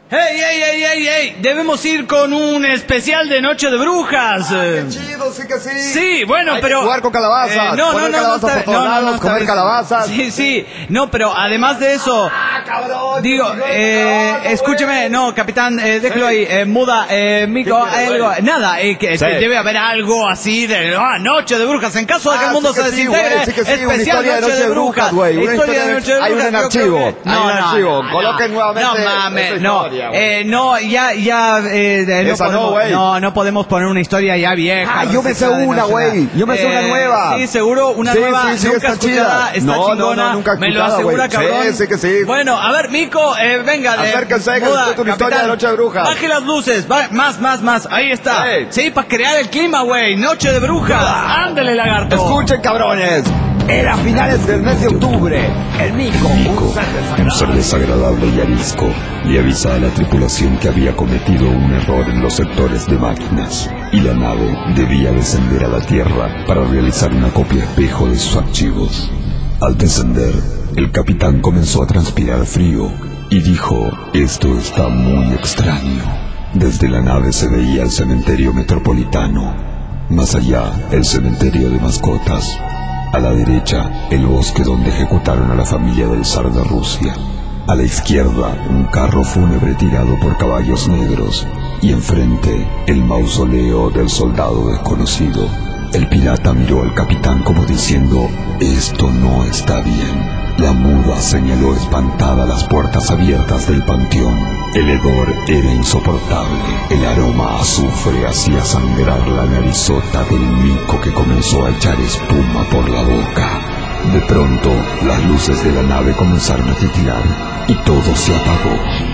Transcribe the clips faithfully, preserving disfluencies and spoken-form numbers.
¡Hey, hey, hey, hey, hey! Debemos ir con un especial de Noche de Brujas. Ah, ¡qué chido! Sí que sí. Sí, bueno, Hay pero... Que jugar con calabazas. Eh, no, no, no, calabazas no, por todos no, no, lados, no, comer calabazas. Sí, sí. No, pero además de eso... ¡Ah, cabrón! Digo, eh, escúcheme, no, capitán, eh, déjelo ahí, eh, muda, eh, Mico, algo, nada, eh, que, Sí. que debe haber algo así de, ah, Noche de Brujas, en caso de que Ah, el mundo sí que se sí, desintegre, güey, sí que sí, una especial historia de Noche de Brujas, güey, una historia de Noche de hay un Brujas, yo archivo, creo que- hay un no, no, archivo, no, coloquen no, nuevamente no mames, esa no, historia, güey. eh, no, ya, ya, eh, de- no Esa no, podemos, güey. no, no podemos poner una historia ya vieja. Ah, yo me sé esa de una, Noche güey, yo me sé una Eh, nueva. Sí, seguro, una Sí, nueva, sí, sí, nunca está escuchada, chida. está No, no, chingona, no, nunca me lo escuchada, asegura, güey. Sí, cabrón. sí que sí. Bueno, a ver, Mico, eh, venga, eh, Acérquense, que muda, les cuento una historia capitán, de Noche de Brujas. Baje las luces, va, más, más, más, ahí está. Hey. Sí, para crear el clima, güey, Noche de Brujas. Ándale, lagarto. Escuchen, cabrones. Era a finales del mes de octubre. El Mico, Mico, un ser un ser desagradable y arisco, le avisa a la tripulación que había cometido un error en los sectores de máquinas y la nave debía descender a la Tierra para realizar una copia espejo de sus archivos. Al descender, el capitán comenzó a transpirar frío y dijo: esto está muy extraño. Desde la nave se veía el cementerio metropolitano, más allá el cementerio de mascotas, a la derecha el bosque donde ejecutaron a la familia del zar de Rusia, a la izquierda un carro fúnebre tirado por caballos negros y enfrente el mausoleo del soldado desconocido. El pirata miró al capitán como diciendo: esto no está bien. La muda señaló espantada las puertas abiertas del panteón. El hedor era insoportable. El aroma a azufre hacía sangrar la narizota del Mico, que comenzó a echar espuma por la boca. De pronto, las luces de la nave comenzaron a titilar y todo se apagó.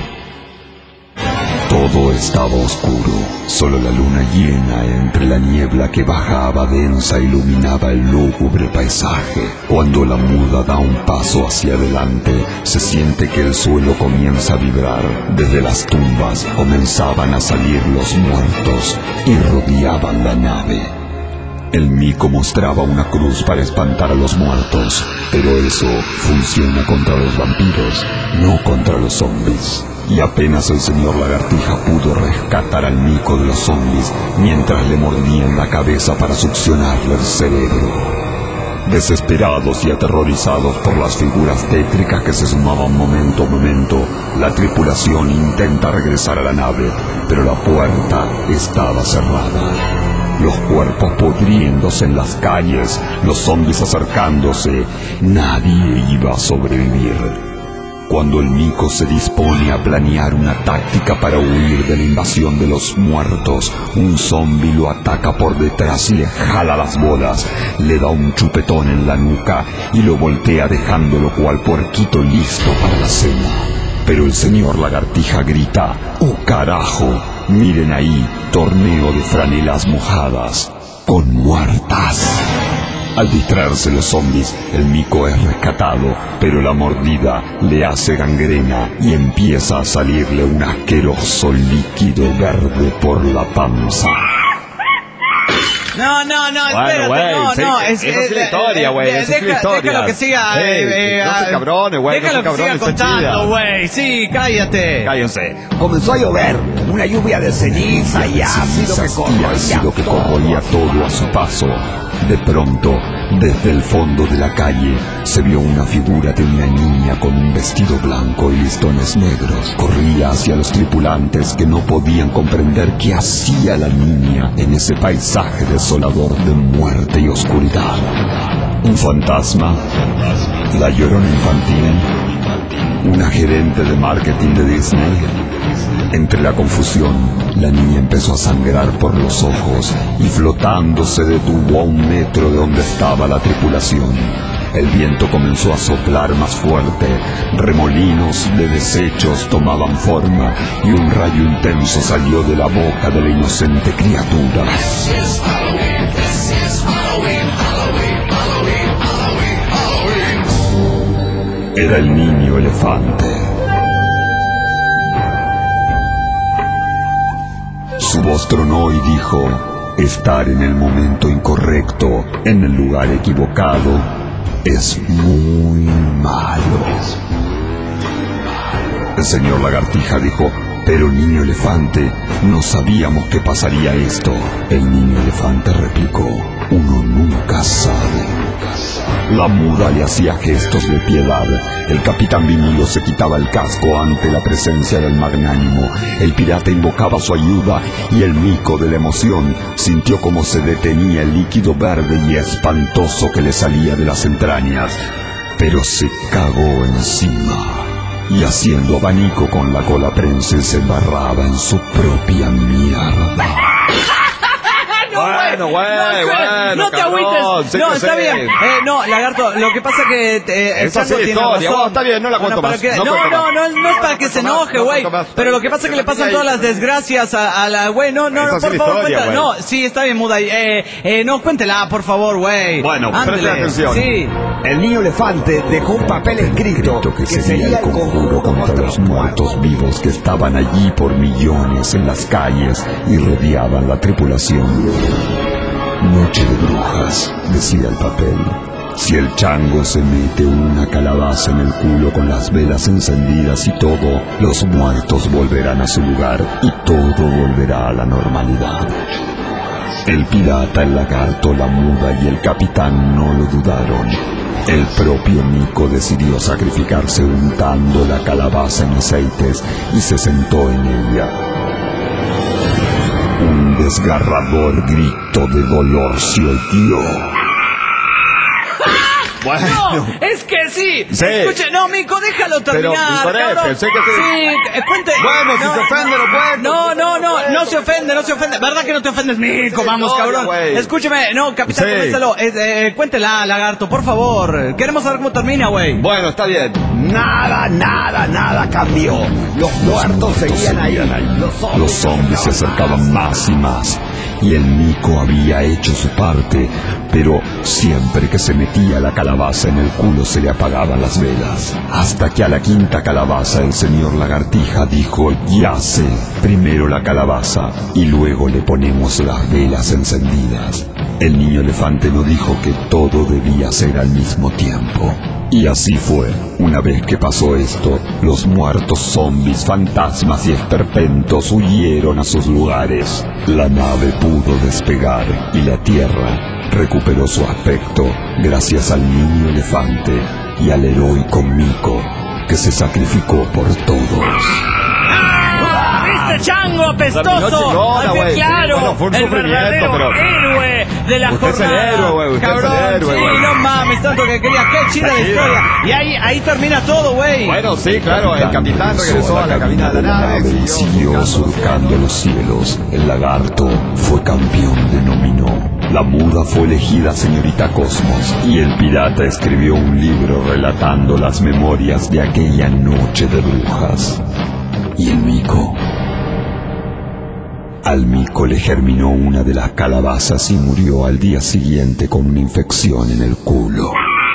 Todo estaba oscuro, solo la luna llena entre la niebla que bajaba densa iluminaba el lúgubre paisaje. Cuando la muda da un paso hacia adelante, se siente que el suelo comienza a vibrar. Desde las tumbas comenzaban a salir los muertos y rodeaban la nave. El Mico mostraba una cruz para espantar a los muertos, pero eso funciona contra los vampiros, no contra los zombies. Y apenas el señor Lagartija pudo rescatar al Mico de los zombies mientras le mordían la cabeza para succionarle el cerebro. Desesperados y aterrorizados por las figuras tétricas que se sumaban momento a momento, la tripulación intenta regresar a la nave, pero la puerta estaba cerrada. Los cuerpos pudriéndose en las calles, los zombies acercándose, nadie iba a sobrevivir. Cuando el Mico se dispone a planear una táctica para huir de la invasión de los muertos, un zombi lo ataca por detrás y le jala las bolas, le da un chupetón en la nuca y lo voltea dejándolo cual puerquito listo para la cena. Pero el señor Lagartija grita: ¡oh carajo! Miren ahí, torneo de franelas mojadas con muertas. Al distraerse los zombies, el Mico es rescatado, pero la mordida le hace gangrena y empieza a salirle un asqueroso líquido verde por la panza. No, no, no, Bueno, espérate, güey, no, sí, no, que- es, esa es la eh, historia, eh, güey, eh, esa es la deja- historia. Déjalo que siga, Sí, eh, eh, no sean ah, cabrones, güey, no déjalo sean que siga cabrones, está contando, chida. güey, sí, cállate. Cállense. Comenzó a llover, una lluvia de ceniza y ácido que Cenizas y ácido corroía que todo. corroía todo a su paso. De pronto, desde el fondo de la calle, se vio una figura de una niña con un vestido blanco y listones negros. Corría hacia los tripulantes, que no podían comprender qué hacía la niña en ese paisaje desolador de muerte y oscuridad. Un fantasma, la Llorona infantil, una gerente de marketing de Disney. Entre la confusión, la niña empezó a sangrar por los ojos y flotando se detuvo a un metro de donde estaba la tripulación. El viento comenzó a soplar más fuerte, remolinos de desechos tomaban forma y un rayo intenso salió de la boca de la inocente criatura. Era el niño elefante. Su voz tronó y dijo: estar en el momento incorrecto, en el lugar equivocado, es muy malo. El señor Lagartija dijo: Pero Niño Elefante, no sabíamos que pasaría esto. El Niño Elefante replicó: uno nunca sabe. La muda le hacía gestos de piedad. El capitán Vinilo se quitaba el casco ante la presencia del magnánimo. El pirata invocaba su ayuda y el mico de la emoción sintió como se detenía el líquido verde y espantoso que le salía de las entrañas. Pero se cagó encima y haciendo abanico con la cola prense se embarraba en su propia mierda. Bueno, güey, bueno, no te cabrón, agüites. sí No, que está sé. bien. Eh, no, Lagarto, lo que pasa que eh, el Esa Chango sí, tiene historia. razón. Bueno, está bien, no la cuento Bueno, más. para que- No No, cuento no, más. no, no es para que No se cuento más, enoje, no güey. cuento más. Pero lo que pasa es que le pasan Ahí. todas las desgracias a, a la, güey. No, no, Esa no, es por la favor, historia, cuéntala. güey. No, sí, está bien, muda. Eh, eh, no, cuéntela, por favor, güey. Bueno, Ándele. preste atención. Sí. El Niño Elefante dejó un papel escrito Escrito que sería el conjuro contra los muertos vivos que estaban allí por millones en las calles y rodeaban la tripulación. Noche de brujas, decía el papel. Si el chango se mete una calabaza en el culo con las velas encendidas y todo, los muertos volverán a su lugar y todo volverá a la normalidad. El pirata, el lagarto, la muda y el capitán no lo dudaron. El propio Nico decidió sacrificarse untando la calabaza en aceites y se sentó en ella. Un desgarrador grito de dolor se oyó. Bueno. No, es que sí. Sí. Escuche, no, Mico, déjalo terminar. Pero, Nicolás, cabrón. pensé que sí. Sí, eh, cuente. Bueno, si No, se ofende, lo cuento. No, no, no, Bueno. no se ofende, no se ofende. ¿Verdad que no te ofendes, Mico? Sí, Vamos, no, cabrón. güey. Escúcheme, no, capitán, Sí. coméntalo. Eh, eh, cuéntela, lagarto, por favor. Queremos saber cómo termina, güey. Bueno, está bien. Nada, nada, nada cambió. Los muertos seguían ahí. Los Los zombies se acercaban más y más. Y el Nico había hecho su parte, pero siempre que se metía la calabaza en el culo se le apagaban las velas. Hasta que a la quinta calabaza el señor Lagartija dijo: ya sé, primero la calabaza y luego le ponemos las velas encendidas. El Niño Elefante no dijo que todo debía ser al mismo tiempo. Y así fue. Una vez que pasó esto, los muertos zombies, fantasmas y esperpentos huyeron a sus lugares. La nave pudo despegar y la Tierra recuperó su aspecto gracias al Niño Elefante y al heroico Mico, que se sacrificó por todos. ¿Viste, chango La noche apestoso? chingona, Al fin, güey. claro, Bueno, fue un el sufrimiento, verdadero pero- héroe de la Usted es el jornada. héroe, güey, usted es el Cabrón, héroe, sí, güey. no mames, tanto que quería. Qué chida la Sí. historia. Y ahí, ahí termina todo, güey. Bueno, sí, claro, el capitán regresó a la cabina de la nave y siguió surcando los cielos. El lagarto fue campeón de Nominó. La muda fue elegida señorita Cosmos y el pirata escribió un libro relatando las memorias de aquella noche de brujas. Y el Mico... Al Mico le germinó una de las calabazas y murió al día siguiente con una infección en el culo.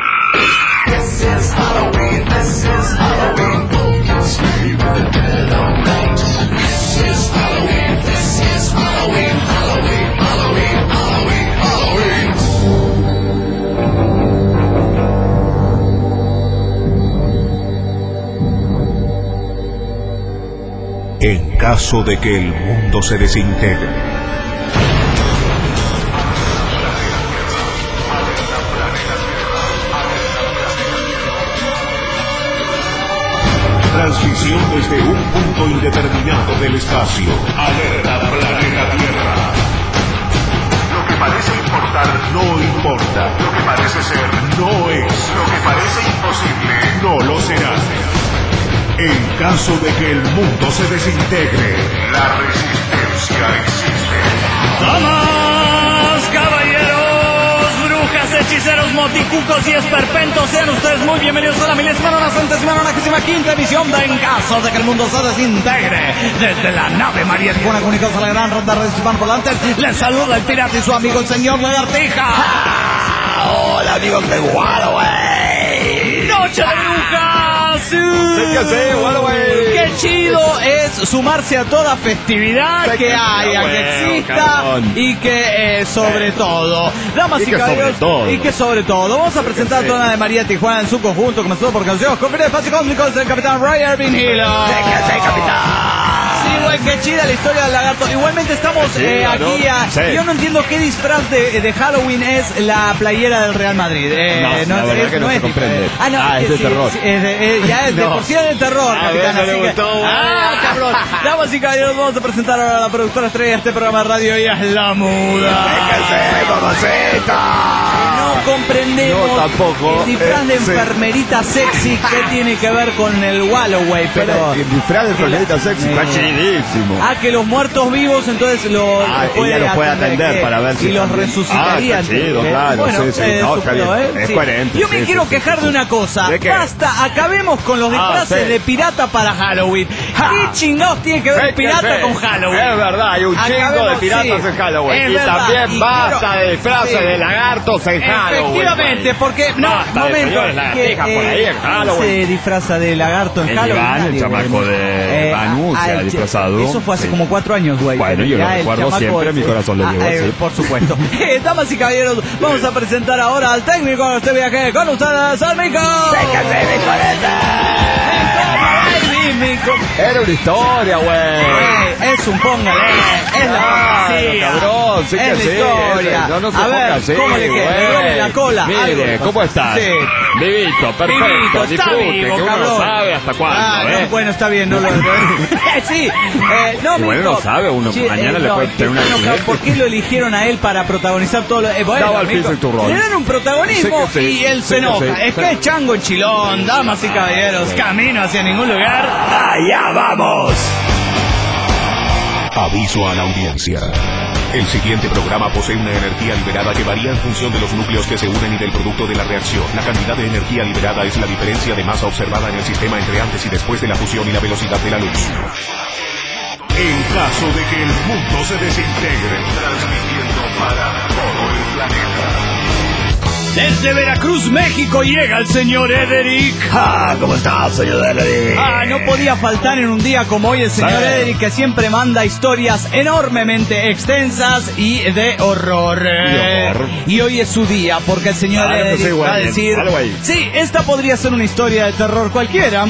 En caso de que el mundo se desintegre, transmisión desde un punto indeterminado del espacio. Alerta planeta Tierra. Lo que parece importar no importa. Lo que parece ser no es. Lo que parece imposible no lo será. En caso de que el mundo se desintegre, la resistencia existe. Damas, caballeros, brujas, hechiceros, moticucos y esperpentos, sean ustedes muy bienvenidos a la milésima, nona, centésima, nonagésima quinta emisión de En caso de que el mundo se desintegre. Desde la nave María Tijuana, comunicados a la gran ronda de hispanoparlantes, les saluda el pirata y su amigo el señor Lagartija. Hola, amigos de Guadalajara. ¡Noche de brujas! Sí. Sí que sí, bueno, güey. ¡Qué chido es sumarse a toda festividad Sí que que sí, haya, güey, que exista cabrón. y que eh, sobre todo, damas Y y, que sobre caballeros, todo. y que sobre todo, vamos a presentar sí. toda la de María Tijuana en su conjunto, comenzando por canciones con el espacio cósmico del capitán Ray Irving Hilo. ¿Qué hace, capitán? qué chida la historia del lagarto. Igualmente estamos eh, chida, aquí. ¿no? A, Sí. Yo no entiendo qué disfraz de, de Halloween es la playera del Real Madrid. Eh, No, la verdad que no se es, comprende. eh, Ah, no, Ah, es de sí, terror. sí, es de- eh, ya es de No. por sí es de terror, A capitán. ver, no así le que- gustó, Ah, güey. cabrón. Damas y caballeros, vamos a presentar ahora a la productora estrella de este programa de radio. Ella es la muda. No comprendemos No, tampoco. el disfraz de Eh, sí. enfermerita sexy que tiene que ver con el Walloway, pero el disfraz de enfermerita sexy Eh, está chidísimo. Ah, que los muertos vivos entonces los Ah, ella los puede atender para ver si y los también- resucitarían. Ah, está chido, Eh, claro, bueno, sí, sí, eh, no, su- está bien, eh, es sí. coherente, Yo me sí, quiero sí, quejar sí, de sí. una cosa. ¿De qué? Basta, acabemos con los Ah, disfraces sí. de pirata para Halloween. ¿Qué chingados tiene que ver Es que pirata sí, con Halloween? Es verdad, hay un chingo de Acabemos, piratas sí, en Halloween. es Y verdad, también y basta quiero- de disfraces sí. de lagartos en Halloween. Efectivamente, porque no, Basta de momento, señores lagartijas por ahí en ¿quién Halloween? se disfraza de lagarto en El Halloween? Iván, el Nadie, chamaco güey. de Manu, se ha el- disfrazado. Eso fue hace Sí. como cuatro años, güey. Bueno, yo lo Ya el recuerdo chamaco, siempre, mi sí. corazón lo Ah, llevó, eh, sí. Por supuesto. Eh, damas y caballeros, vamos a presentar ahora al técnico de este viaje con ustedes, al Mico. Mico. Era una historia, güey. Güey, es un póngale, es la Claro, fantasía, cabrón, sí es que la sí, historia. es- no, no se a ponga ver, así, ¿cómo le queda? güey. Le duele la cola. Mire, algo le ¿cómo pasa. estás? Sí. Vivito, perfecto, Vivito, está disfrute, vivo, que uno cabrón. no sabe hasta cuándo, Ah, no, ¿eh? bueno, está bien, no lo... sí, eh, no, Y bueno, Mico. no sabe, uno mañana le no, puede tener un no, accidente. ¿por qué lo eligieron a él para protagonizar todo lo... Eh, bueno, Daba el Mico, piso y turrón. le dan un protagonismo Sí que sí, y él sí se que enoja. sí. Es que es chango en chilón, damas y caballeros, camino hacia ningún lugar. ¡Allá vamos! Aviso a la audiencia. El siguiente programa posee una energía liberada que varía en función de los núcleos que se unen y del producto de la reacción. La cantidad de energía liberada es la diferencia de masa observada en el sistema entre antes y después de la fusión y la velocidad de la luz. En caso de que el mundo se desintegre, transmitiendo para todo el planeta. Desde Veracruz, México, llega el señor Ederic. Ah, ¿cómo estás, señor Ederic? Ah, no podía faltar en un día como hoy el señor Sí. Ederic, que siempre manda historias enormemente extensas y de horror. De horror. Y hoy es su día, porque el señor Claro que Ederic sí, güey. va a decir... Vale, güey. Sí, esta podría ser una historia de terror cualquiera.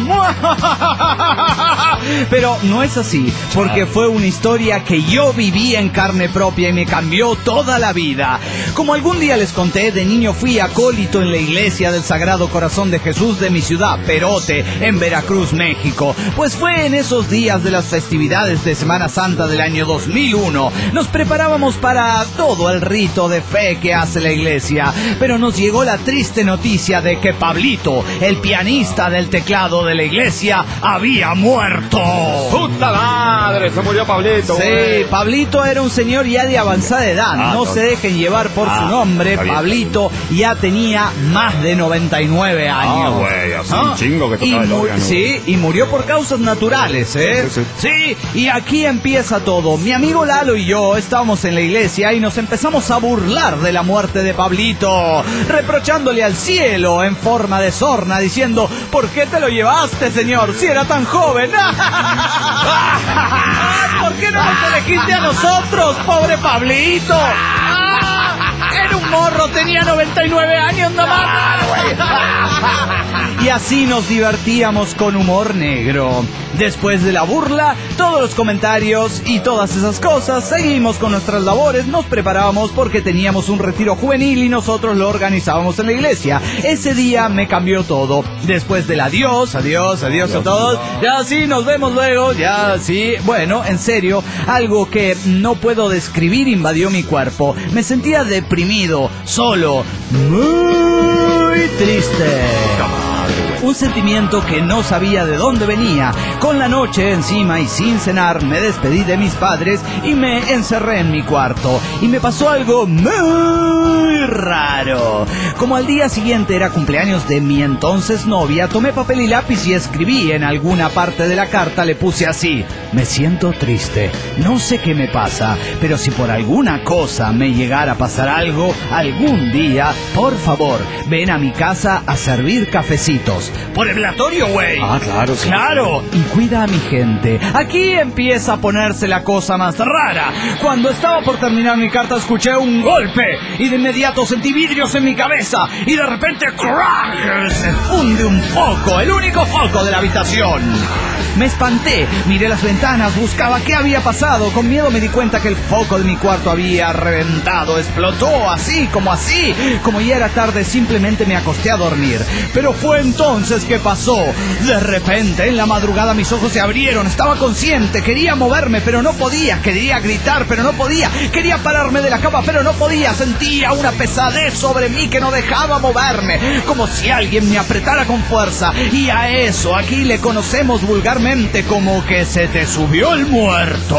Pero no es así, porque fue una historia que yo viví en carne propia y me cambió toda la vida. Como algún día les conté, de niño fui acólito en la iglesia del Sagrado Corazón de Jesús de mi ciudad, Perote, en Veracruz, México. Pues fue en esos días de las festividades de Semana Santa del año dos mil uno. Nos preparábamos para todo el rito de fe que hace la iglesia, pero nos llegó la triste noticia de que Pablito, el pianista del teclado de la iglesia, había muerto. ¡Puta madre! Se murió Pablito, Sí, güey. Pablito era un señor ya de avanzada edad. Ah, no no. se dejen llevar por Ah, su nombre. está bien, Pablito ya tenía más de noventa y nueve años. Ah, güey, hace un chingo que Y tocaba el mu- órgano. Sí, y murió por causas naturales, ¿eh? Sí, sí, Sí, y aquí empieza todo. Mi amigo Lalo y yo estábamos en la iglesia y nos empezamos a burlar de la muerte de Pablito, reprochándole al cielo en forma de sorna, diciendo: ¿por qué te lo llevaste, señor, si era tan joven? Ay, ¿por qué no nos elegiste a nosotros, pobre Pablito? Ah, Era un morro, tenía noventa y nueve años nomás. Y así nos divertíamos con humor negro. Después de la burla, todos los comentarios y todas esas cosas, seguimos con nuestras labores, nos preparábamos porque teníamos un retiro juvenil y nosotros lo organizábamos en la iglesia. Ese día me cambió todo. Después del adiós, adiós, adiós a todos, ya sí, nos vemos luego, ya sí. Bueno, en serio, algo que no puedo describir invadió mi cuerpo. Me sentía deprimido, solo, muy triste. Un sentimiento que no sabía de dónde venía. Con la noche encima y sin cenar, me despedí de mis padres y me encerré en mi cuarto. Y me pasó algo muy raro. Como al día siguiente era cumpleaños de mi entonces novia, tomé papel y lápiz y escribí en alguna parte de la carta, le puse así: me siento triste, no sé qué me pasa, pero si por alguna cosa me llegara a pasar algo, algún día, por favor, ven a mi casa a servir cafecitos. Por el velatorio, güey. Ah, claro, sí. Claro. Y cuida a mi gente. Aquí empieza a ponerse la cosa más rara. Cuando estaba por terminar mi carta, escuché un golpe y de inmediato sentí vidrios en mi cabeza y de repente ¡crack! Se funde un foco, el único foco de la habitación. Me espanté, miré las ventanas, buscaba qué había pasado. Con miedo me di cuenta que el foco de mi cuarto había reventado, explotó, así como así. Como ya era tarde, simplemente me acosté a dormir. Pero fue entonces que pasó. De repente, en la madrugada, mis ojos se abrieron. Estaba consciente, quería moverme, pero no podía. Quería gritar, pero no podía. Quería pararme de la cama, pero no podía. Sentía una pesadez sobre mí que no dejaba moverme, como si alguien me apretara con fuerza. Y a eso aquí le conocemos vulgarmente como que se te subió el muerto.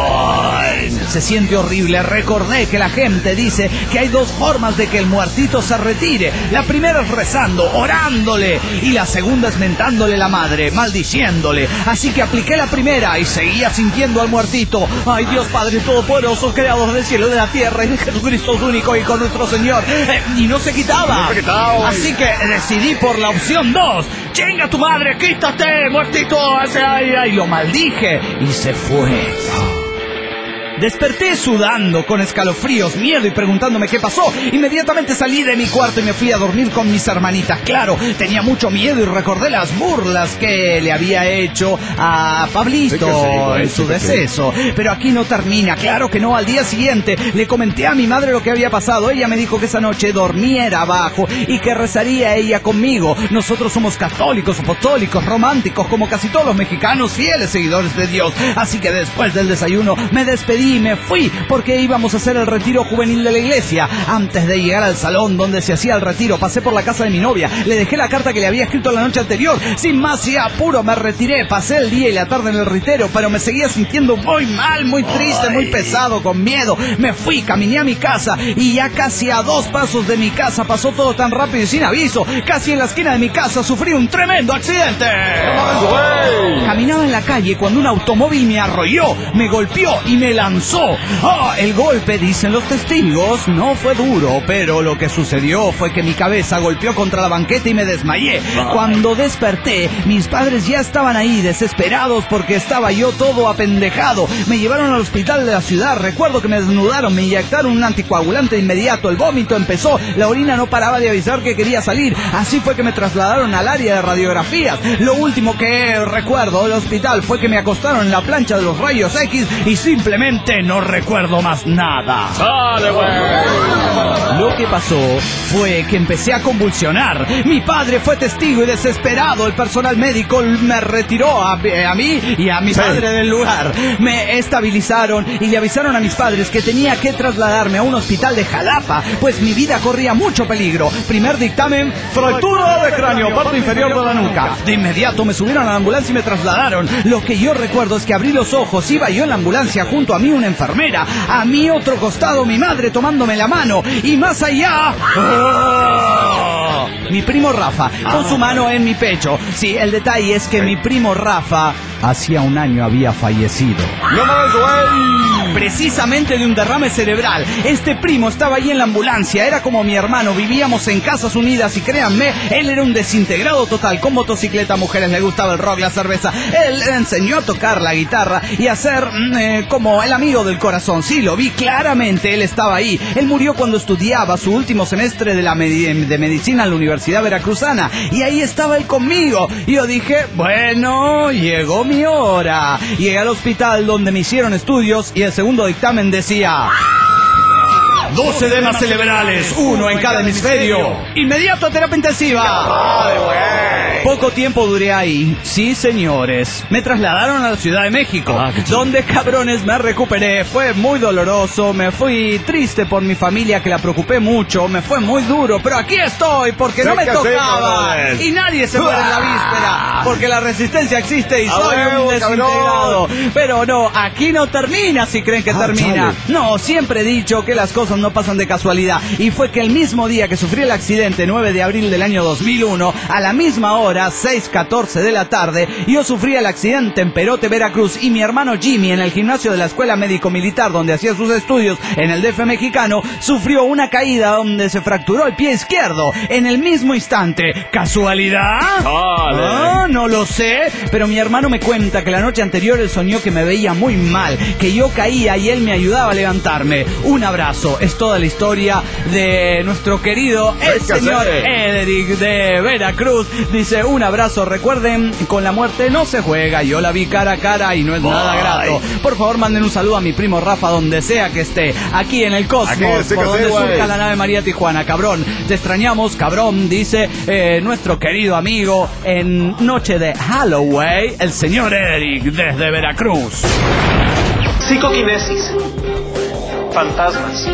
Se siente horrible. Recordé que la gente dice que hay dos formas de que el muertito se retire. La primera es rezando, orándole, y la segunda es mentándole la madre, maldiciéndole. Así que apliqué la primera y seguía sintiendo al muertito. Ay, Dios Padre Todopoderoso, creador del cielo y de la tierra, y de Jesucristo su único Hijo, nuestro Señor. Eh, y no se quitaba. No se quitaba. Así que decidí por la opción dos. ¡Chinga tu madre! ¡Quítate, muertito! Ay, ay, ay. Lo maldije y se fue. Desperté sudando, con escalofríos, miedo y preguntándome qué pasó. Inmediatamente salí de mi cuarto y me fui a dormir con mis hermanitas. Claro, tenía mucho miedo y recordé las burlas que le había hecho a Pablito sí sí, en su deceso. Sí. Pero aquí no termina, claro que no. Al día siguiente le comenté a mi madre lo que había pasado. Ella me dijo que esa noche dormiera abajo y que rezaría ella conmigo. Nosotros somos católicos, apostólicos, románticos, como casi todos los mexicanos, fieles seguidores de Dios. Así que después del desayuno me despedí y me fui porque íbamos a hacer el retiro juvenil de la iglesia. Antes de llegar al salón donde se hacía el retiro, pasé por la casa de mi novia, le dejé la carta que le había escrito la noche anterior. Sin más y apuro me retiré, pasé el día y la tarde en el retiro, pero me seguía sintiendo muy mal, muy triste, muy pesado, con miedo. Me fui, caminé a mi casa y ya casi a dos pasos de mi casa pasó todo tan rápido y sin aviso. Casi en la esquina de mi casa sufrí un tremendo accidente. Caminaba en la calle cuando un automóvil me arrolló, me golpeó y me lanzó. Oh, el golpe, dicen los testigos, no fue duro, pero lo que sucedió fue que mi cabeza golpeó contra la banqueta y me desmayé. Cuando desperté, mis padres ya estaban ahí, desesperados porque estaba yo todo apendejado. Me llevaron al hospital de la ciudad. Recuerdo que me desnudaron, me inyectaron un anticoagulante de inmediato. El vómito empezó, la orina no paraba de avisar que quería salir. Así fue que me trasladaron al área de radiografías. Lo último que recuerdo del hospital fue que me acostaron en la plancha de los rayos X y simplemente no recuerdo más nada. ¡Dale, güey! Lo que pasó fue que empecé a convulsionar. Mi padre fue testigo y desesperado. El personal médico me retiró a, a mí y a mi sí. padre del lugar. Me estabilizaron y le avisaron a mis padres que tenía que trasladarme a un hospital de Jalapa, pues mi vida corría mucho peligro. Primer dictamen, fractura de cráneo, parte inferior de la nuca. De inmediato me subieron a la ambulancia y me trasladaron. Lo que yo recuerdo es que abrí los ojos, iba yo en la ambulancia, junto a mí una enfermera, a mi otro costado mi madre tomándome la mano, y más allá ¡oh! mi primo Rafa con su mano en mi pecho. Sí, el detalle es que mi primo Rafa hacía un año había fallecido. ¡No más, güey! Precisamente de un derrame cerebral. Este primo estaba ahí en la ambulancia, era como mi hermano, vivíamos en casas unidas y créanme, él era un desintegrado total, con motocicleta, a mujeres le gustaba el rock, la cerveza. Él le enseñó a tocar la guitarra y a ser eh, como el amigo del corazón. Sí, lo vi claramente, él estaba ahí. Él murió cuando estudiaba su último semestre de, la med- de medicina en la Universidad Veracruzana y ahí estaba él conmigo. Y yo dije, bueno, llegó mi hora. Llegué al hospital donde me hicieron estudios y el segundo dictamen decía dos edemas cerebrales, uno en cada hemisferio. Inmediato a terapia intensiva. Poco tiempo duré ahí. Sí, señores. Me trasladaron a la Ciudad de México, ah, donde cabrones me recuperé. Fue muy doloroso. Me fui triste por mi familia, que la preocupé mucho. Me fue muy duro, pero aquí estoy porque sí, no me tocaba. Y nadie se muere en la víspera, porque la resistencia existe y soy un desintegrado. Pero no, aquí no termina si creen que ah, termina. Chale. No, siempre he dicho que las cosas no pasan de casualidad. Y fue que el mismo día que sufrí el accidente, nueve de abril del año dos mil uno, a la misma hora, seis catorce de la tarde, yo sufrí el accidente en Perote, Veracruz, y mi hermano Jimmy, en el gimnasio de la Escuela Médico Militar donde hacía sus estudios en el D F mexicano, sufrió una caída donde se fracturó el pie izquierdo en el mismo instante. ¿Casualidad? Vale. Ah, No lo sé, pero mi hermano me cuenta que la noche anterior él soñó que me veía muy mal, que yo caía y él me ayudaba a levantarme. Un abrazo, es toda la historia de nuestro querido el señor Edric de Veracruz. Dice, un abrazo, recuerden, con la muerte no se juega, yo la vi cara a cara y no es Bye. nada grato. Por favor, manden un saludo a mi primo Rafa donde sea que esté, aquí en el Cosmos, por donde surca la nave María Tijuana. Cabrón, te extrañamos, cabrón, dice eh, nuestro querido amigo en noche de Halloween, el señor Edric desde Veracruz. Psicoquinesis, fantasmas,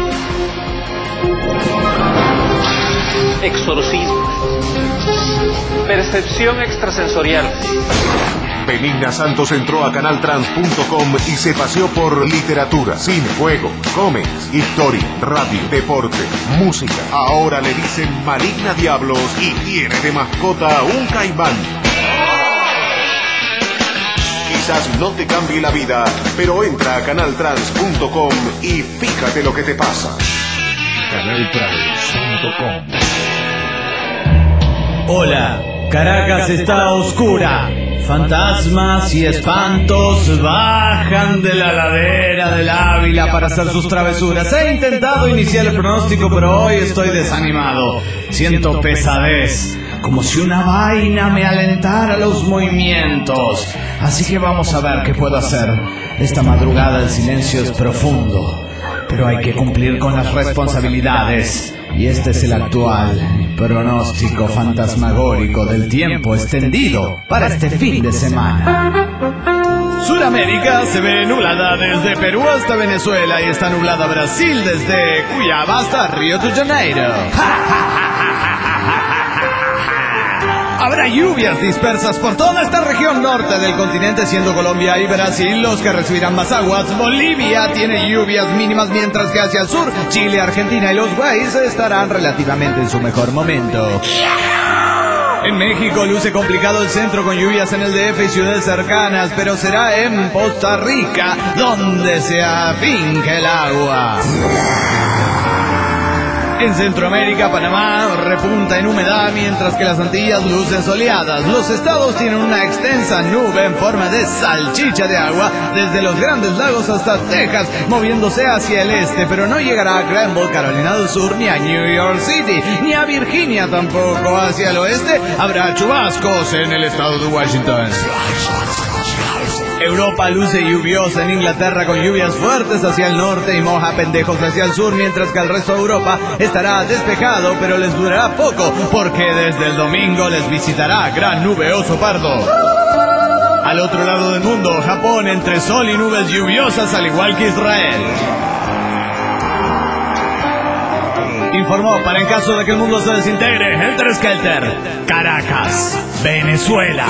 exorcismo, percepción extrasensorial. Benigna Santos entró a canal trans punto com y se paseó por literatura, cine, juegos, cómics, historia, radio, deporte, música. Ahora le dicen Maligna Diablos y tiene de mascota un caimán. Quizás no te cambie la vida, pero entra a canal trans punto com y fíjate lo que te pasa. canal trans punto com. Hola, Caracas está oscura. Fantasmas y espantos bajan de la ladera del Ávila para hacer sus travesuras. He intentado iniciar el pronóstico, pero hoy estoy desanimado. Siento pesadez, como si una vaina me alentara los movimientos. Así que vamos a ver qué puedo hacer. Esta madrugada el silencio es profundo, pero hay que cumplir con las responsabilidades. Y este es el actual pronóstico fantasmagórico del tiempo extendido para este fin de semana. Sudamérica se ve nublada desde Perú hasta Venezuela y está nublada Brasil desde Cuyaba hasta Río de Janeiro. Habrá lluvias dispersas por toda esta región norte del continente, siendo Colombia y Brasil los que recibirán más aguas. Bolivia tiene lluvias mínimas, mientras que hacia el sur, Chile, Argentina y los países estarán relativamente en su mejor momento. En México luce complicado el centro con lluvias en el D F y ciudades cercanas, pero será en Costa Rica donde se afinque el agua. En Centroamérica, Panamá repunta en humedad, mientras que las Antillas lucen soleadas. Los estados tienen una extensa nube en forma de salchicha de agua, desde los Grandes Lagos hasta Texas, moviéndose hacia el este, pero no llegará a Greenville, Carolina del Sur, ni a New York City, ni a Virginia tampoco. Hacia el oeste habrá chubascos en el estado de Washington. Europa luce lluviosa en Inglaterra con lluvias fuertes hacia el norte y moja pendejos hacia el sur, mientras que el resto de Europa estará despejado, pero les durará poco porque desde el domingo les visitará gran nube oso pardo. Al otro lado del mundo, Japón entre sol y nubes lluviosas al igual que Israel. Informó para en caso de que el mundo se desintegre, Helter Skelter, Caracas, Venezuela.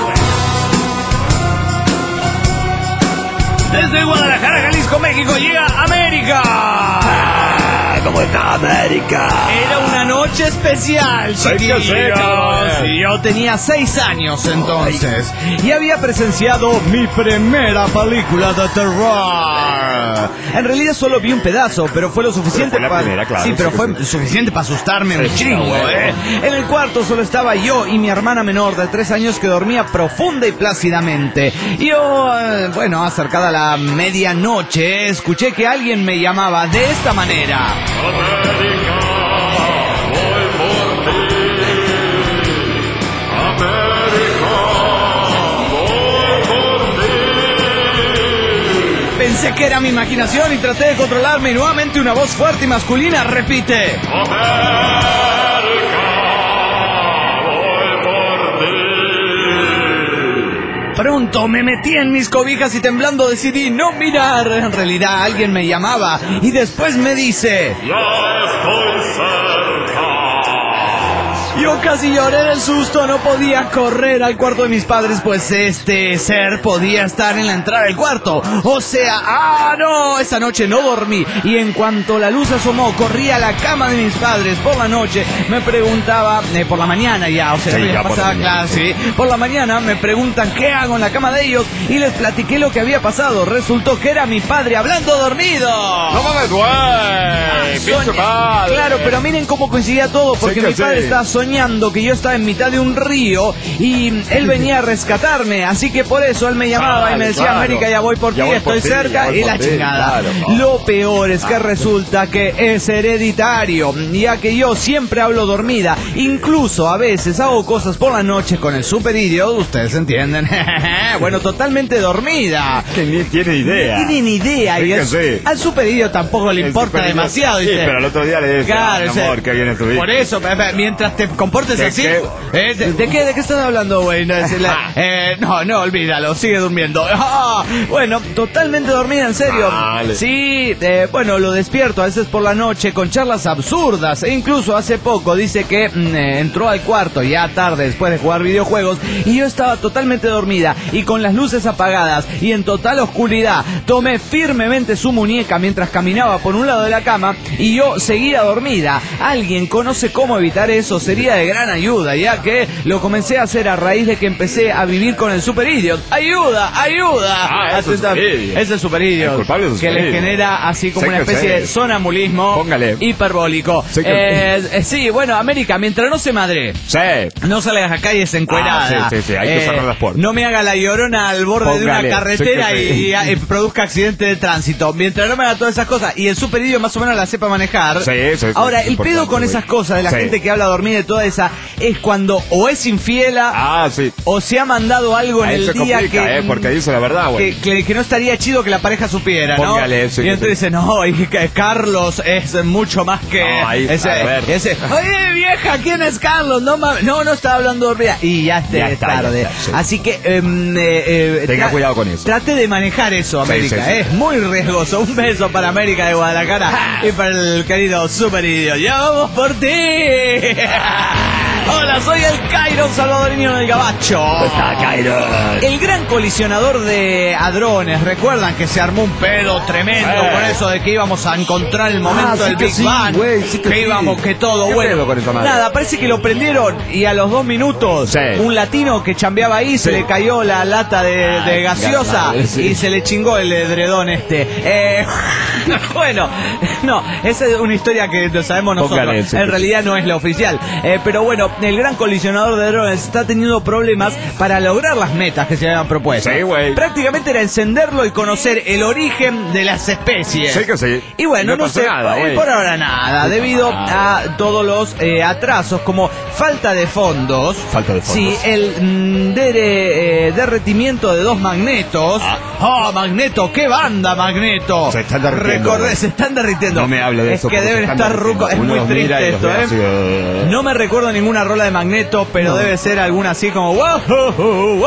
Desde Guadalajara, Jalisco, México, llega América. Ah, ¿cómo está América? Era una noche especial, chiquillos. Y yo tenía seis años entonces. Y había presenciado mi primera película de terror. En realidad solo vi un pedazo, pero fue lo suficiente para... Claro, sí, pero fue sí. suficiente para asustarme un chingo, no, eh. En el cuarto solo estaba yo y mi hermana menor de tres años que dormía profunda y plácidamente. Yo, eh, bueno, acercada a la medianoche, escuché que alguien me llamaba de esta manera. América, voy por ti. América, voy por ti. Pensé que era mi imaginación y traté de controlarme y nuevamente una voz fuerte y masculina repite. América, voy por ti. Pronto me metí en mis cobijas y temblando decidí no mirar. En realidad alguien me llamaba y después me dice: ya estoy cerca. Yo casi lloré del susto, no podía correr al cuarto de mis padres, pues este ser podía estar en la entrada del cuarto. O sea, ¡ah, no! Esa noche no dormí y en cuanto la luz asomó, corrí a la cama de mis padres. Por la noche me preguntaba, eh, por la mañana ya, o sea, sí, ya pasaba clase. Por la mañana me preguntan qué hago en la cama de ellos y les platiqué lo que había pasado. Resultó que era mi padre hablando dormido. ¡No mames, güey! ¡Pinche padre! Claro, pero miren cómo coincidía todo, porque sí, mi padre sí. estaba soñando que yo estaba en mitad de un río y él venía a rescatarme, así que por eso él me llamaba claro, y me decía, claro. América, ya voy por ti, voy estoy por cerca, ti, y la chingada. Claro, no. Lo peor es que resulta que es hereditario, ya que yo siempre hablo dormida, incluso a veces hago cosas por la noche con el Super Idiot, ustedes entienden. Bueno, totalmente dormida. Que ni tiene idea. No tiene ni idea. Y el, al Super Idiot tampoco le el importa demasiado. Sí, dice. Pero el otro día le dije, claro, ah, amor, que viene tu hijo. Por eso, mientras te comportes ¿De así. Qué? ¿Eh? ¿De, ¿De qué? ¿De qué estás hablando, güey? No, eh, no, no, olvídalo, sigue durmiendo. Oh, bueno, totalmente dormida, en serio. Vale. Sí, eh, bueno, lo despierto a veces por la noche con charlas absurdas. E incluso hace poco dice que mm, eh, entró al cuarto ya tarde después de jugar videojuegos y yo estaba totalmente dormida y con las luces apagadas y en total oscuridad. Tomé firmemente su muñeca mientras caminaba por un lado de la cama y yo seguía dormida. ¿Alguien conoce cómo evitar eso? Sería de gran ayuda, ya que lo comencé a hacer a raíz de que empecé a vivir con el Super Idiot. ¡Ayuda! ¡Ayuda! Ah, es el Super Idiot. Que le genera así como sé una especie sé. de sonambulismo Póngale. hiperbólico. Que... Eh, eh, sí, bueno, América, mientras no se madre. Sí. No salgas a calles encuerada. Ah, sí, sí, sí. Hay que eh, cerrar las puertas. No me haga la llorona al borde Póngale. de una carretera sí y, y, y produzca accidente de tránsito. Mientras no me haga todas esas cosas y el Super Idiot más o menos la sepa manejar. Sí, sí, sí, Ahora, el importante, pedo con güey. esas cosas de la sí. gente que habla dormida y toda esa es cuando o es infiel ah, sí. o se ha mandado algo Ahí en el se día complica, que, eh, porque dice la verdad, güey. Que, que, que no estaría chido que la pareja supiera, ¿no? Póngale eso, y entonces sí. dice, no, y que Carlos es mucho más que no, ahí, ese, ese. Oye, vieja, ¿quién es Carlos? No, mames. no, no estaba hablando dormida. Y ya, ya es tarde. Ya está, sí. Así que eh, eh, tenga cuidado con eso. Trate de manejar eso, América. Sí, sí, sí. Es muy riesgoso. Un beso para América de Guadalajara y para el querido Super Idiot. ¡Ya vamos por ti! Hola, soy el Kairon salvadoreño del Gabacho. Está Kairon. El gran colisionador de hadrones. Recuerdan que se armó un pedo tremendo eh. con eso de que íbamos a encontrar el momento ah, sí del Big sí, Bang. Wey, sí que, que sí. íbamos, que todo bueno. Con eso, nada, parece que lo prendieron y a los dos minutos sí. un latino que chambeaba ahí sí. se le cayó la lata de, ah, de gaseosa sí. y se le chingó el edredón este. Eh, bueno, no, esa es una historia que no sabemos nosotros. Póngale, sí, en sí. realidad no es la oficial. Eh, pero bueno, el gran colisionador de drones está teniendo problemas para lograr las metas que se habían propuesto. Sí, güey. Prácticamente era encenderlo y conocer el origen de las especies. Sí que sí. Y bueno, no, no sé, nada, eh, por ahora nada, debido a todos los eh, atrasos como falta de fondos. Falta de fondos. Sí, el mm, dere, eh, derretimiento de dos magnetos. Ah. ¡Oh, Magneto! ¡Qué banda, Magneto! Se están derritiendo. Recordé, se están derritiendo. No me hable de es eso. Es que deben estar rucos. Es muy triste esto, ¿eh? Así, uh... No me recuerdo ninguna rola de Magneto, pero no. debe ser alguna así como wow,